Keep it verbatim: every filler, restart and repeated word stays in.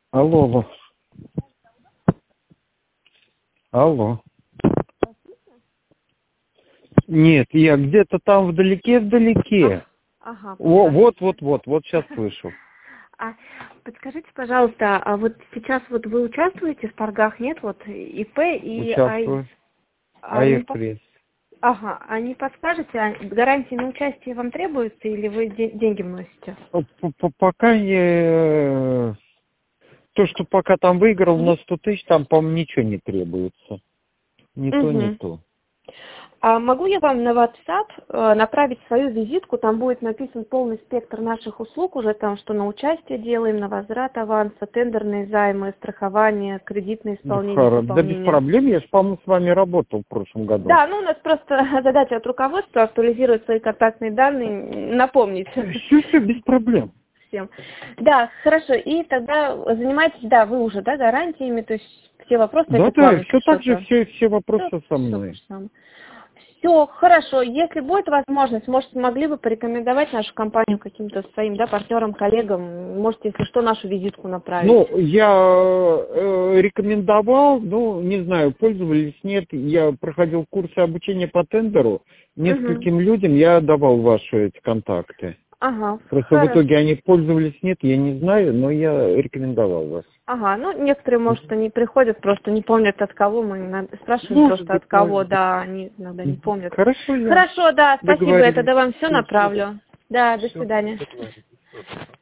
Алло, алло. Алло. Нет, я где-то там вдалеке-вдалеке. А, ага, О, понятно. вот, вот, вот, вот сейчас слышу. А подскажите, пожалуйста, а вот сейчас вот вы участвуете в торгах, нет? Вот ИП и АИС. Участвую. А не, АЭС по- пресс. ага, а не подскажете, а гарантии на участие вам требуются или вы де- деньги вносите? П- п- Пока не... То, что пока там выиграл на сто тысяч, там, по-моему, ничего не требуется. Ни то, ни Угу. то. А могу я вам на WhatsApp э, направить свою визитку, там будет написан полный спектр наших услуг, уже там, что на участие делаем, на возврат аванса, тендерные займы, страхование, кредитное Да, исполнение, хоро- да без пополнение. проблем, я же, по-моему, с вами работал в прошлом году. Да, ну у нас просто задача от руководства актуализировать свои контактные данные, напомнить Все, все, без проблем. всем. Да, хорошо, и тогда занимаетесь, да, вы уже, да, гарантиями, то есть все вопросы, Да, это да, плавно все так же, что-то. все, все вопросы со мной. Все, хорошо. Если будет возможность, может, могли бы порекомендовать нашу компанию каким-то своим, да, партнерам, коллегам, можете, если что, нашу визитку направить. Ну, я э, рекомендовал, ну, не знаю, пользовались, нет. Я проходил курсы обучения по тендеру. Нескольким Угу. людям я давал ваши эти контакты. Ага, Просто в хорошо. итоге они пользовались, нет, я не знаю, но я рекомендовал вас. Ага, ну, некоторые, может, они приходят, просто не помнят от кого, мы иногда спрашиваем Может просто быть, от кого, может быть. да, они иногда не помнят. Хорошо, я Хорошо, да, спасибо, я договорились. тогда вам все Всё, всё. направлю. Да, до Всё, свидания. договорились.